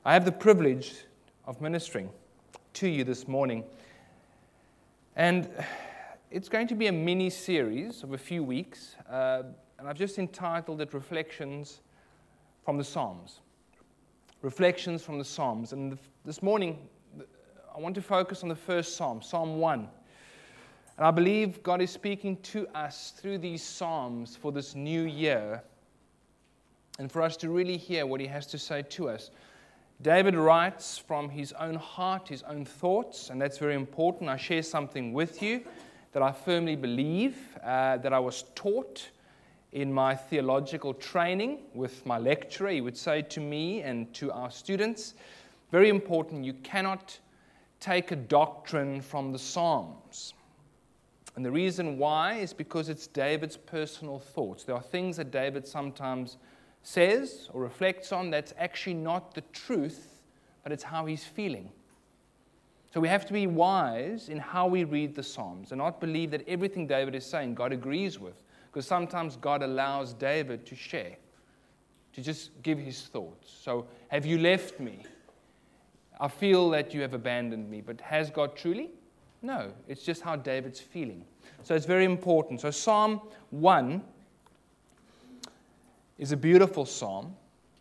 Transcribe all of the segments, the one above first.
I have the privilege of ministering to you this morning. And it's going to be a mini-series of a few weeks. And I've just entitled it Reflections from the Psalms. Reflections from the Psalms. And this morning, I want to focus on the first Psalm, Psalm 1. And I believe God is speaking to us through these Psalms for this new year, and for us to really hear what He has to say to us. David writes from his own heart, his own thoughts, and that's very important. I share something with you that I firmly believe, that I was taught in my theological training with my lecturer. He would say to me and to our students, very important, you cannot take a doctrine from the Psalms. And the reason why is because it's David's personal thoughts. There are things that David sometimes says or reflects on that's actually not the truth, but it's how he's feeling. So we have to be wise in how we read the Psalms and not believe that everything David is saying God agrees with, because sometimes God allows David to share, to just give his thoughts. So, have you left me? I feel that you have abandoned me, but has God truly? No, it's just how David's feeling. So it's very important. So Psalm 1 is a beautiful psalm.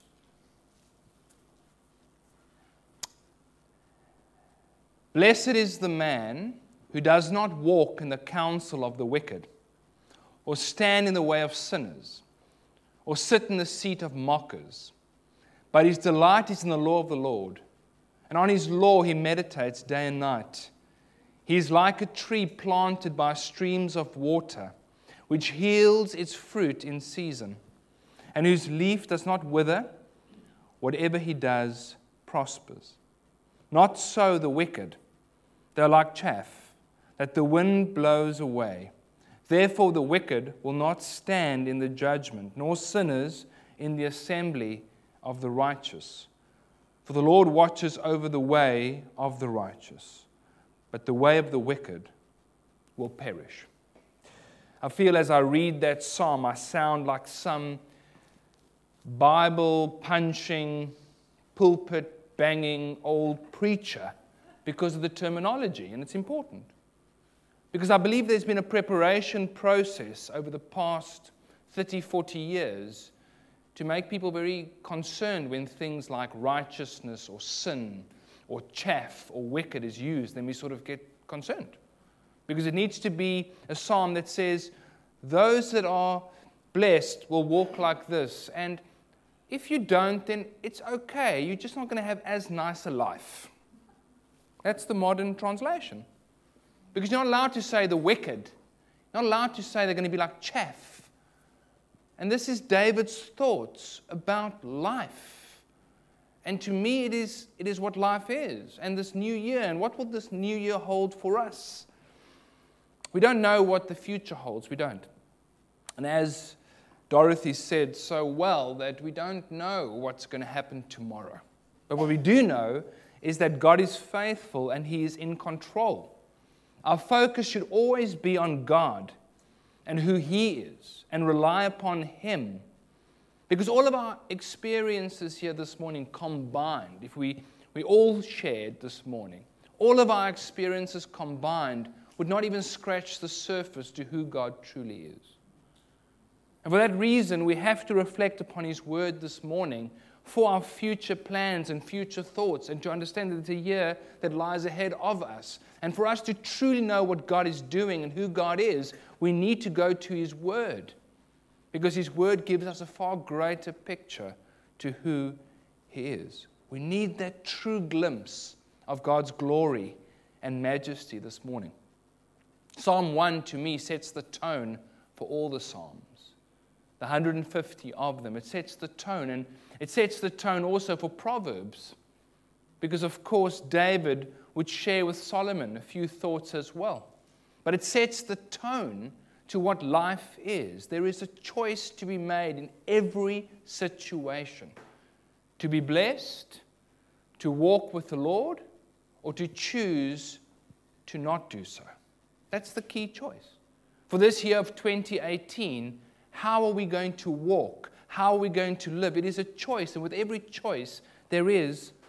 Blessed is the man who does not walk in the counsel of the wicked, or stand in the way of sinners, or sit in the seat of mockers. But his delight is in the law of the Lord, and on his law he meditates day and night. He is like a tree planted by streams of water, which yields its fruit in season, and whose leaf does not wither. Whatever he does prospers. Not so the wicked. They are like chaff that the wind blows away. Therefore the wicked will not stand in the judgment, nor sinners in the assembly of the righteous. For the Lord watches over the way of the righteous, but the way of the wicked will perish. I feel as I read that psalm, I sound like some Bible-punching, pulpit-banging old preacher because of the terminology, and it's important. Because I believe there's been a preparation process over the past 30, 40 years to make people very concerned when things like righteousness or sin or chaff or wicked is used, then we sort of get concerned. Because it needs to be a psalm that says, those that are blessed will walk like this. And if you don't, then it's okay. You're just not going to have as nice a life. That's the modern translation. Because you're not allowed to say the wicked. You're not allowed to say they're going to be like chaff. And this is David's thoughts about life. And to me, it is what life is. And this new year, and what will this new year hold for us? We don't know what the future holds. We don't. And as Dorothy said so well, that we don't know what's going to happen tomorrow. But what we do know is that God is faithful and He is in control. Our focus should always be on God and who He is, and rely upon Him. Because all of our experiences here this morning combined, if we all shared this morning, all of our experiences combined would not even scratch the surface to who God truly is. And for that reason, we have to reflect upon His Word this morning for our future plans and future thoughts, and to understand that it's a year that lies ahead of us. And for us to truly know what God is doing and who God is, we need to go to His Word, because His Word gives us a far greater picture to who He is. We need that true glimpse of God's glory and majesty this morning. Psalm 1 to me sets the tone for all the Psalms. The 150 of them. It sets the tone, and it sets the tone also for Proverbs, because of course David would share with Solomon a few thoughts as well. But it sets the tone to what life is. There is a choice to be made in every situation. To be blessed, to walk with the Lord, or to choose to not do so. That's the key choice. For this year of 2018, how are we going to walk? How are we going to live? It is a choice, and with every choice, there is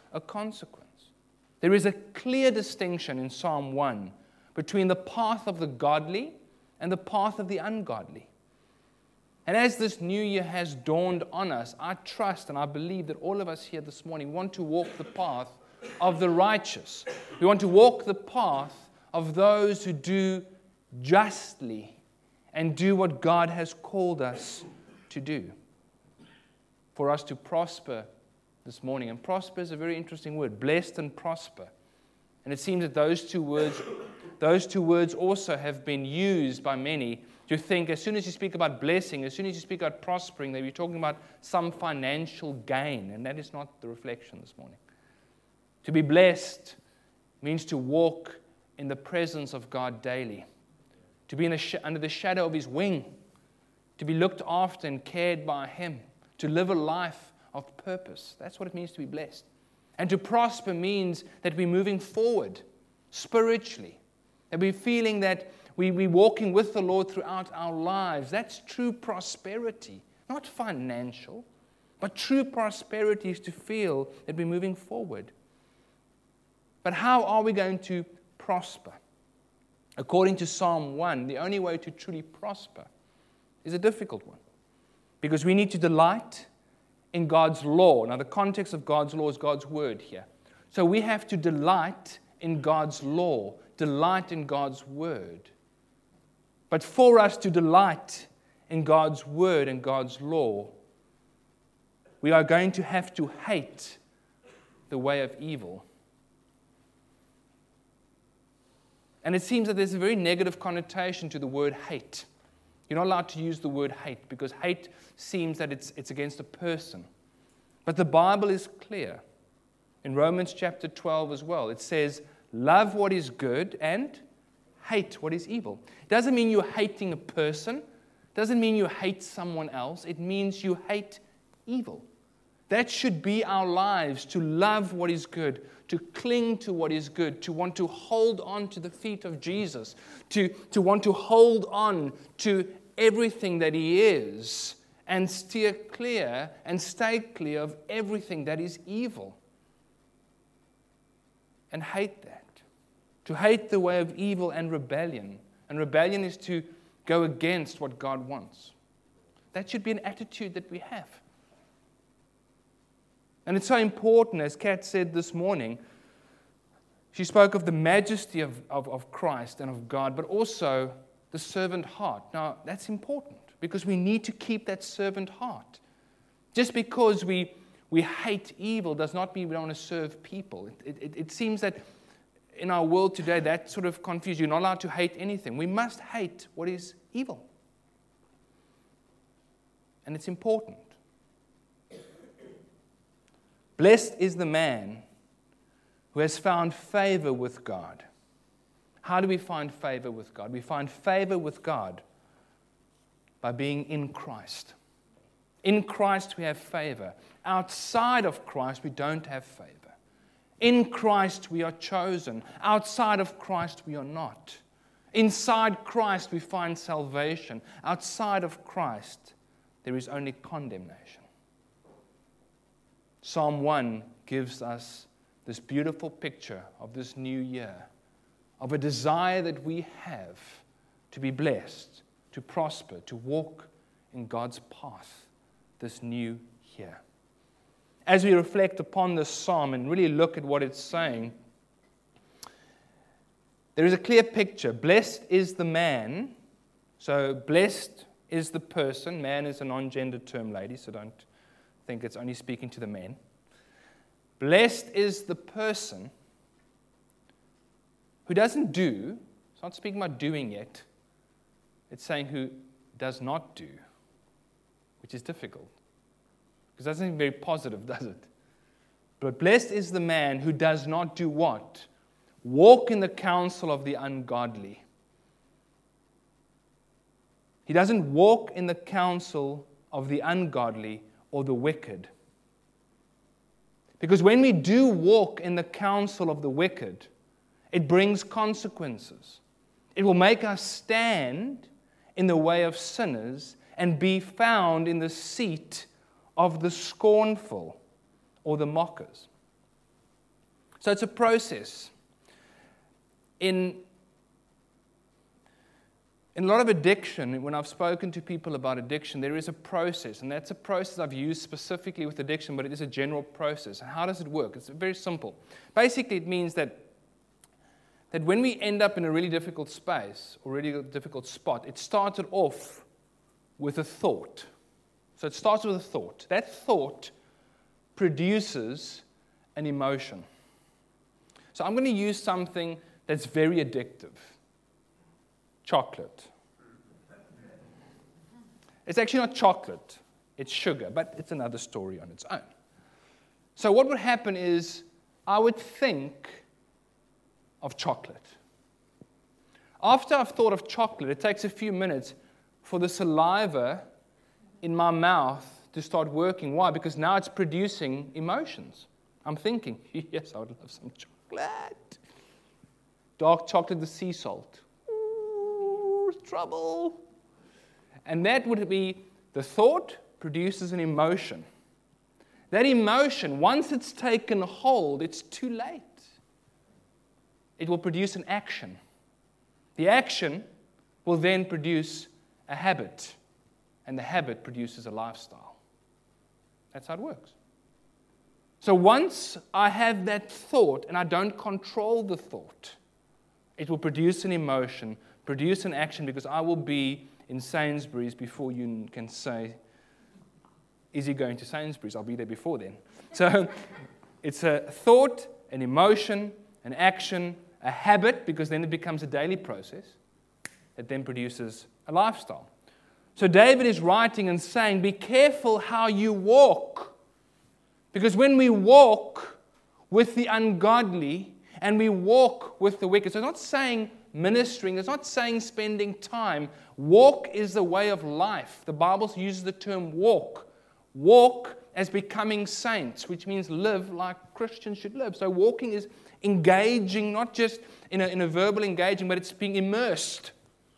a consequence. There is a clear distinction in Psalm 1 between the path of the godly and the path of the ungodly. And as this new year has dawned on us, I trust and I believe that all of us here this morning want to walk the path of the righteous. We want to walk the path of those who do justly and do what God has called us to do. For us to prosper this morning. And prosper is a very interesting word. Blessed and prosper. And it seems that those two words also have been used by many to think as soon as you speak about blessing, as soon as you speak about prospering, that you're talking about some financial gain. And that is not the reflection this morning. To be blessed means to walk in the presence of God daily. To be under the shadow of His wing. To be looked after and cared by Him. To live a life of purpose. That's what it means to be blessed. And to prosper means that we're moving forward spiritually. That we're feeling that we're walking with the Lord throughout our lives. That's true prosperity. Not financial, but true prosperity is to feel that we're moving forward. But how are we going to prosper? According to Psalm 1, the only way to truly prosper is a difficult one. Because we need to delight in God's law. Now, the context of God's law is God's word here. So we have to delight in God's law, delight in God's word. But for us to delight in God's word and God's law, we are going to have to hate the way of evil. And it seems that there's a very negative connotation to the word hate. You're not allowed to use the word hate because hate seems that it's against a person. But the Bible is clear. In Romans chapter 12 as well, it says, love what is good and hate what is evil. It doesn't mean you're hating a person. It doesn't mean you hate someone else. It means you hate evil. That should be our lives, to love what is good, to cling to what is good, to want to hold on to the feet of Jesus, to want to hold on to everything that He is and steer clear and stay clear of everything that is evil. And hate that. To hate the way of evil and rebellion. And rebellion is to go against what God wants. That should be an attitude that we have. And it's so important, as Kat said this morning, she spoke of the majesty of Christ and of God, but also the servant heart. Now, that's important because we need to keep that servant heart. Just because we hate evil does not mean we don't want to serve people. It seems that in our world today, that sort of confuses. You're not allowed to hate anything. We must hate what is evil. And it's important. Blessed is the man who has found favor with God. How do we find favor with God? We find favor with God by being in Christ. In Christ we have favor. Outside of Christ we don't have favor. In Christ we are chosen. Outside of Christ we are not. Inside Christ we find salvation. Outside of Christ there is only condemnation. Psalm 1 gives us this beautiful picture of this new year, of a desire that we have to be blessed, to prosper, to walk in God's path this new year. As we reflect upon this psalm and really look at what it's saying, there is a clear picture. Blessed is the man. So blessed is the person. Man is a non-gendered term, ladies, so don't think it's only speaking to the men. Blessed is the person who doesn't do. It's not speaking about doing yet. It's saying who does not do, which is difficult. Because that's not very positive, does it? But blessed is the man who does not do what? Walk in the counsel of the ungodly. He doesn't walk in the counsel of the ungodly or the wicked. Because when we do walk in the counsel of the wicked, it brings consequences. It will make us stand in the way of sinners and be found in the seat of the scornful or the mockers. So it's a process. In a lot of addiction, when I've spoken to people about addiction, there is a process, and that's a process I've used specifically with addiction, but it is a general process. And how does it work? It's very simple. Basically, it means that when we end up in a really difficult space or really difficult spot, it started off with a thought. So it starts with a thought. That thought produces an emotion. So I'm going to use something that's very addictive. Chocolate. It's actually not chocolate, it's sugar, but it's another story on its own. So what would happen is I would think of chocolate. After I've thought of chocolate, it takes a few minutes for the saliva in my mouth to start working. Why? Because now it's producing emotions. I'm thinking, yes, I would love some chocolate. Dark chocolate with sea salt. Ooh, trouble. And that would be the thought produces an emotion. That emotion, once it's taken hold, it's too late. It will produce an action. The action will then produce a habit, and the habit produces a lifestyle. That's how it works. So once I have that thought and I don't control the thought, it will produce an emotion, produce an action, because I will be in Sainsbury's before you can say, is he going to Sainsbury's? I'll be there before then. So it's a thought, an emotion, an action, a habit, because then it becomes a daily process that then produces a lifestyle. So David is writing and saying, be careful how you walk. Because when we walk with the ungodly and we walk with the wicked, so it's not saying ministering, it's not saying spending time. Walk is the way of life. The Bible uses the term walk. Walk as becoming saints, which means live like Christians should live. So walking is engaging, not just in a verbal engaging, but it's being immersed.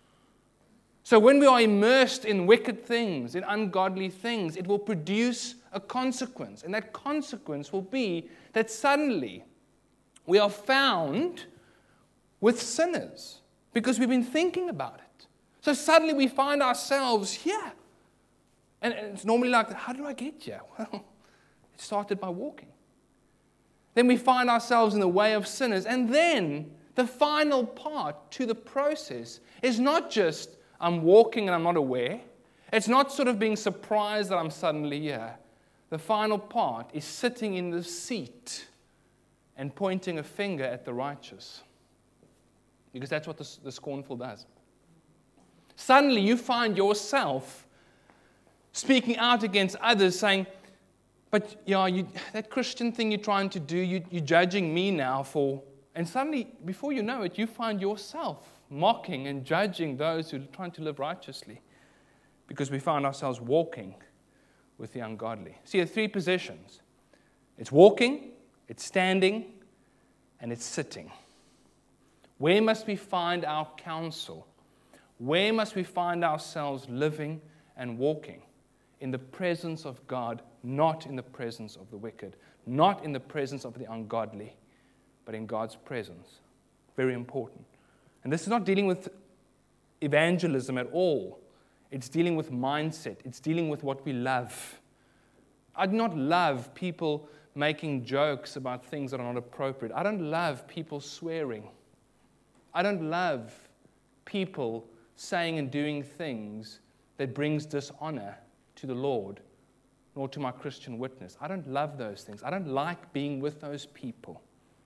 So when we are immersed in wicked things, in ungodly things, it will produce a consequence. And that consequence will be that suddenly we are found with sinners because we've been thinking about it. So suddenly we find ourselves here. And it's normally like, how do I get here? Well, it started by walking. Then we find ourselves in the way of sinners. And then the final part to the process is not just I'm walking and I'm not aware. It's not sort of being surprised that I'm suddenly here. The final part is sitting in the seat and pointing a finger at the righteous. Because that's what the scornful does. Suddenly you find yourself speaking out against others, saying, but that Christian thing you're trying to do, you're judging me now for... And suddenly, before you know it, you find yourself mocking and judging those who are trying to live righteously, because we find ourselves walking with the ungodly. See, there are three positions. It's walking, it's standing, and it's sitting. Where must we find our counsel? Where must we find ourselves living and walking? In the presence of God, not in the presence of the wicked, not in the presence of the ungodly, but in God's presence. Very important. And this is not dealing with evangelism at all. It's dealing with mindset. It's dealing with what we love. I do not love people making jokes about things that are not appropriate. I don't love people swearing. I don't love people saying and doing things that brings dishonor to the Lord, nor to my Christian witness. I don't love those things. I don't like being with those people.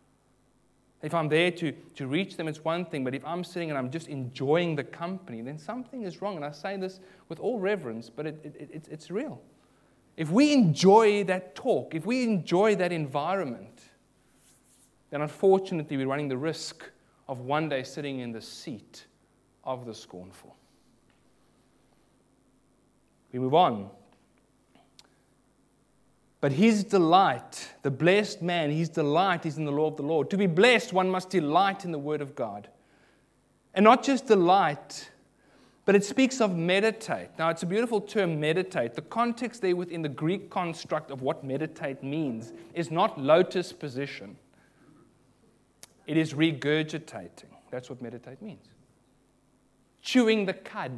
If I'm there to reach them, it's one thing, but if I'm sitting and I'm just enjoying the company, then something is wrong. And I say this with all reverence, but it's real. If we enjoy that talk, if we enjoy that environment, then unfortunately we're running the risk of one day sitting in the seat of the scornful. We move on. But his delight, the blessed man, his delight is in the law of the Lord. To be blessed, one must delight in the word of God. And not just delight, but it speaks of meditate. Now, it's a beautiful term, meditate. The context there within the Greek construct of what meditate means is not lotus position. It is regurgitating. That's what meditate means. Chewing the cud.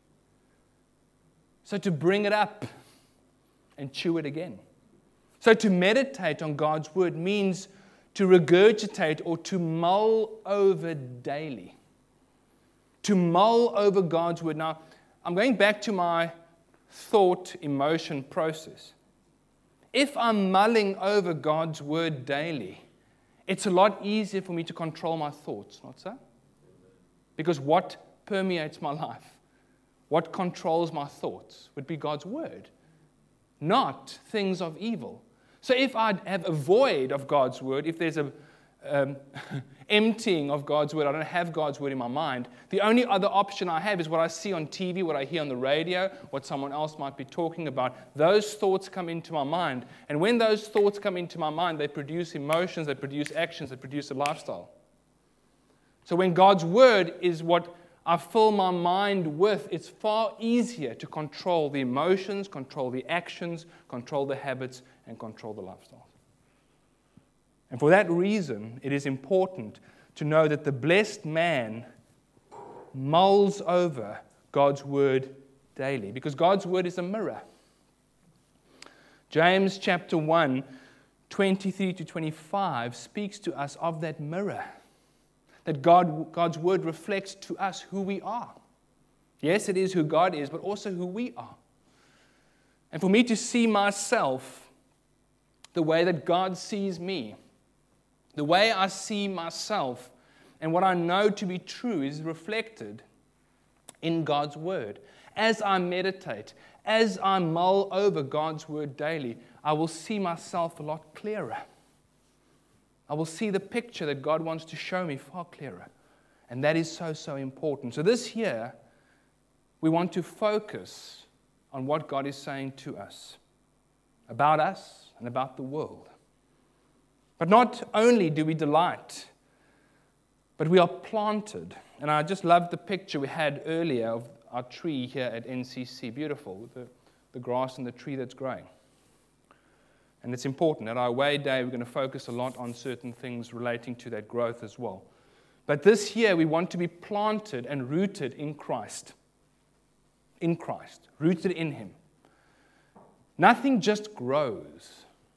So to bring it up and chew it again. So to meditate on God's word means to regurgitate or to mull over daily. To mull over God's word. Now, I'm going back to my thought, emotion process. If I'm mulling over God's word daily, it's a lot easier for me to control my thoughts, not so? Because what permeates my life, what controls my thoughts, would be God's word, not things of evil. So if I have a void of God's word, if there's a emptying of God's word, I don't have God's word in my mind, the only other option I have is what I see on TV, what I hear on the radio, what someone else might be talking about. Those thoughts come into my mind. And when those thoughts come into my mind, they produce emotions, they produce actions, they produce a lifestyle. So when God's word is what I fill my mind with, it's far easier to control the emotions, control the actions, control the habits, and control the lifestyles. And for that reason, it is important to know that the blessed man mulls over God's word daily, because God's word is a mirror. James chapter 1, 23 to 25 speaks to us of that mirror, that God's word reflects to us who we are. Yes, it is who God is, but also who we are. And for me to see myself the way that God sees me, the way I see myself and what I know to be true is reflected in God's word. As I meditate, as I mull over God's word daily, I will see myself a lot clearer. I will see the picture that God wants to show me far clearer. And that is so, so important. So this year, we want to focus on what God is saying to us, about us and about the world. But not only do we delight, but we are planted. And I just loved the picture we had earlier of our tree here at NCC. Beautiful, with the grass and the tree that's growing. And it's important. At our away day, we're going to focus a lot on certain things relating to that growth as well. But this year, we want to be planted and rooted in Christ. In Christ. Rooted in Him. Nothing just grows.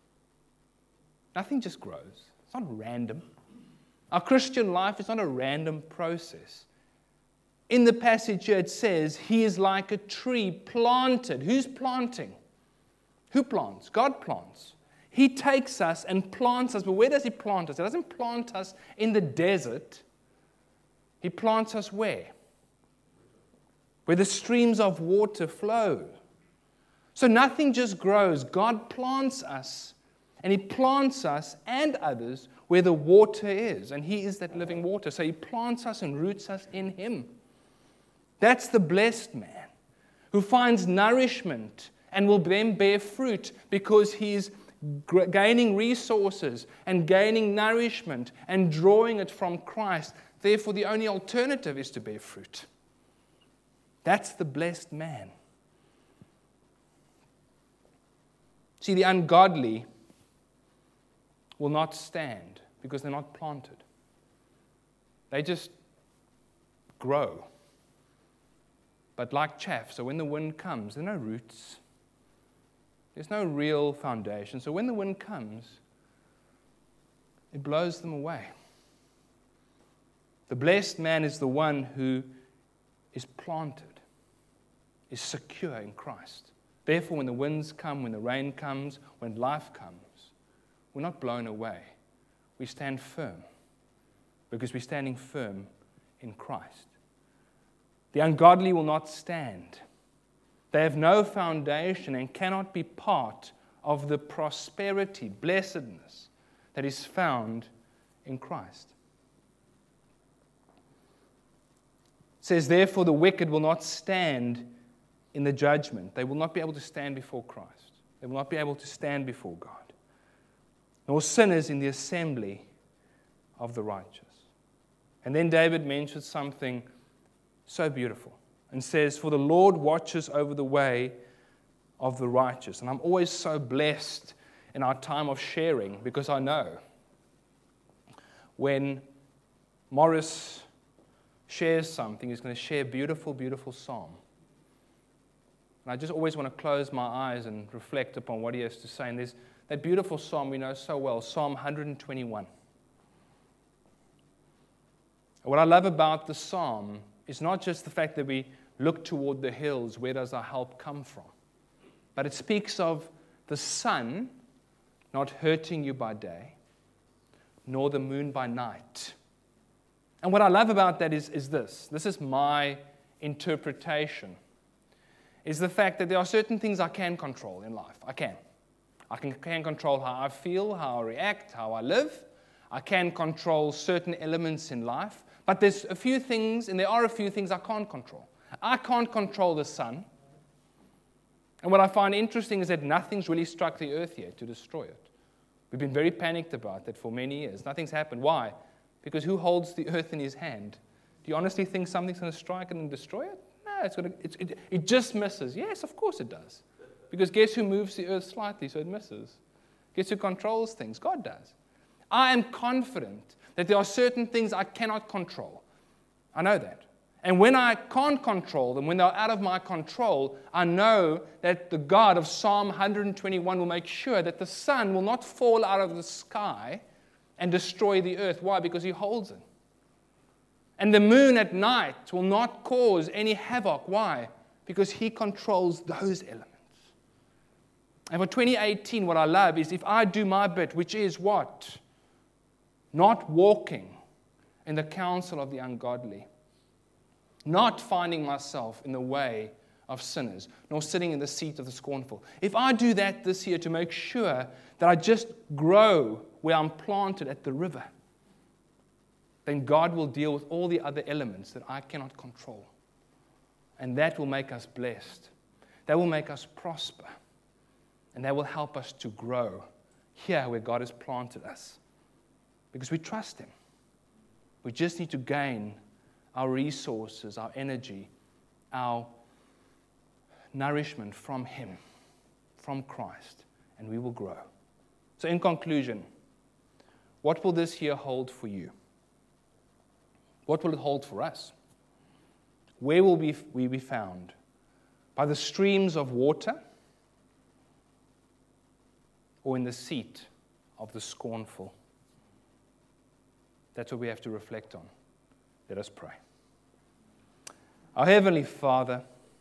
Nothing just grows. It's not random. Our Christian life is not a random process. In the passage here, it says, He is like a tree planted. Who's planting? Who plants? God plants. He takes us and plants us. But where does He plant us? He doesn't plant us in the desert. He plants us where? Where the streams of water flow. So nothing just grows. God plants us. And He plants us and others where the water is. And He is that living water. So He plants us and roots us in Him. That's the blessed man who finds nourishment and will then bear fruit because he's gaining resources and gaining nourishment and drawing it from Christ. Therefore, the only alternative is to bear fruit. That's the blessed man. See, the ungodly will not stand because they're not planted. They just grow. But like chaff, so when the wind comes, there are no roots. There's no real foundation. So when the wind comes, it blows them away. The blessed man is the one who is planted, is secure in Christ. Therefore, when the winds come, when the rain comes, when life comes, we're not blown away. We stand firm because we're standing firm in Christ. The ungodly will not stand. They have no foundation and cannot be part of the prosperity, blessedness that is found in Christ. It says, therefore, the wicked will not stand in the judgment. They will not be able to stand before Christ. They will not be able to stand before God. Nor sinners in the assembly of the righteous. And then David mentions something so beautiful and says, for the Lord watches over the way of the righteous. And I'm always so blessed in our time of sharing because I know when Morris shares something, he's going to share a beautiful, beautiful psalm. And I just always want to close my eyes and reflect upon what he has to say. And there's that beautiful psalm we know so well, Psalm 121. And what I love about the psalm is not just the fact that we look toward the hills, where does our help come from? But it speaks of the sun not hurting you by day, nor the moon by night. And what I love about that is this. This is my interpretation. Is the fact that there are certain things I can control in life. I can control how I feel, how I react, how I live. I can control certain elements in life. But there's a few things, and there are a few things I can't control. I can't control the sun. And what I find interesting is that nothing's really struck the earth yet to destroy it. We've been very panicked about that for many years. Nothing's happened. Why? Because who holds the earth in his hand? Do you honestly think something's going to strike it and destroy it? No, it just misses. Yes, of course it does. Because guess who moves the earth slightly so it misses? Guess who controls things? God does. I am confident that there are certain things I cannot control. I know that. And when I can't control them, when they're out of my control, I know that the God of Psalm 121 will make sure that the sun will not fall out of the sky and destroy the earth. Why? Because he holds it. And the moon at night will not cause any havoc. Why? Because he controls those elements. And for 2018, what I love is if I do my bit, which is what? Not walking in the counsel of the ungodly. Not finding myself in the way of sinners, nor sitting in the seat of the scornful. If I do that this year to make sure that I just grow where I'm planted at the river, then God will deal with all the other elements that I cannot control. And that will make us blessed. That will make us prosper. And that will help us to grow here where God has planted us. Because we trust him. We just need to gain our resources, our energy, our nourishment from him, from Christ, and we will grow. So in conclusion, what will this year hold for you? What will it hold for us? Where will we be found? By the streams of water or in the seat of the scornful? That's what we have to reflect on. Let us pray. Our Heavenly Father,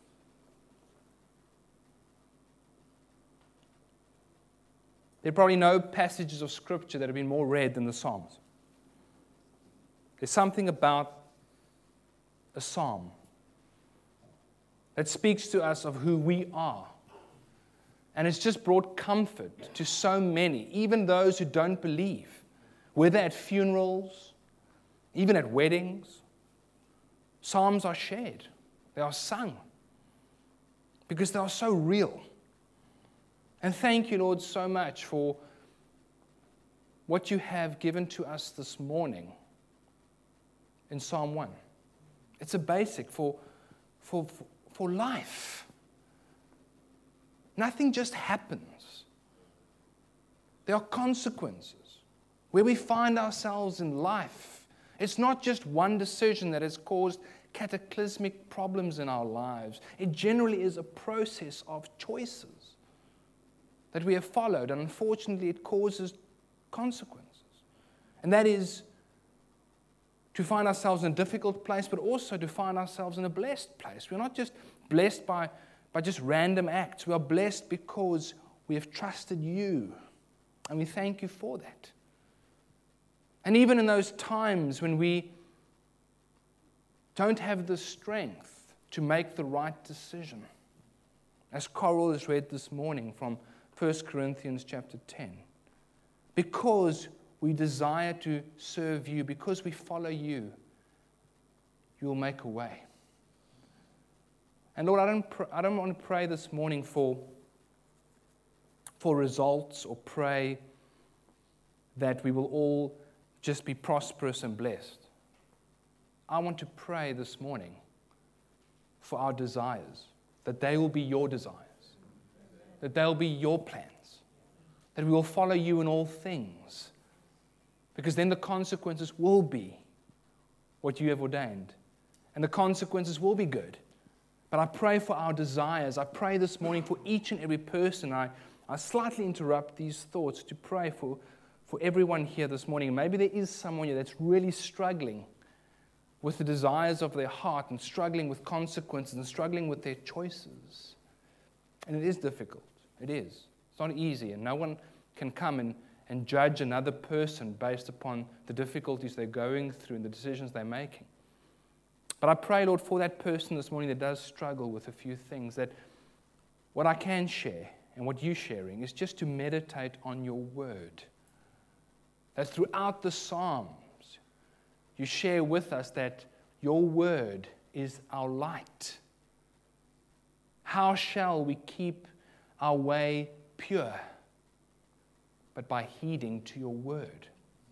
there are probably no passages of Scripture that have been more read than the Psalms. There's something about a psalm that speaks to us of who we are. And it's just brought comfort to so many, even those who don't believe, whether at funerals, even at weddings. Psalms are shared. They are sung because they are so real. And thank you, Lord, so much for what you have given to us this morning in Psalm 1. It's a basic for life. Nothing just happens. There are consequences where we find ourselves in life. It's not just one decision that has caused cataclysmic problems in our lives. It generally is a process of choices that we have followed, and unfortunately it causes consequences. And that is to find ourselves in a difficult place, but also to find ourselves in a blessed place. We're not just blessed by just random acts. We are blessed because we have trusted you, and we thank you for that. And even in those times when we don't have the strength to make the right decision, as Coral has read this morning from 1 Corinthians chapter 10, because we desire to serve you, because we follow you, you will make a way. And Lord, I don't want to pray this morning for results or pray that we will all just be prosperous and blessed. I want to pray this morning for our desires, that they will be your desires, that they will be your plans, that we will follow you in all things, because then the consequences will be what you have ordained. And the consequences will be good. But I pray for our desires. I pray this morning for each and every person. I slightly interrupt these thoughts to pray for everyone here this morning. Maybe there is someone here that's really struggling with the desires of their heart and struggling with consequences and struggling with their choices. And it is difficult. It is. It's not easy. And no one can come and judge another person based upon the difficulties they're going through and the decisions they're making. But I pray, Lord, for that person this morning that does struggle with a few things, that what I can share and what you're sharing is just to meditate on your word. That throughout the Psalms, you share with us that your word is our light. How shall we keep our way pure? But by heeding to your word.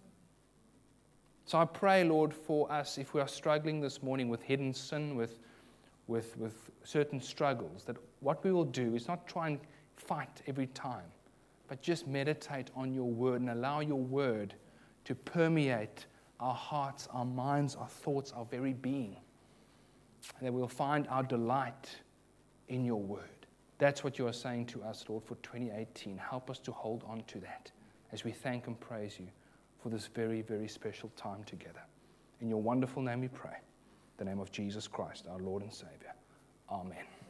So I pray, Lord, for us, if we are struggling this morning with hidden sin, with certain struggles, that what we will do is not try and fight every time, but just meditate on your word and allow your word to permeate our hearts, our minds, our thoughts, our very being. And that we'll find our delight in your word. That's what you are saying to us, Lord, for 2018. Help us to hold on to that as we thank and praise you for this very, very special time together. In your wonderful name we pray. In the name of Jesus Christ, our Lord and Savior. Amen.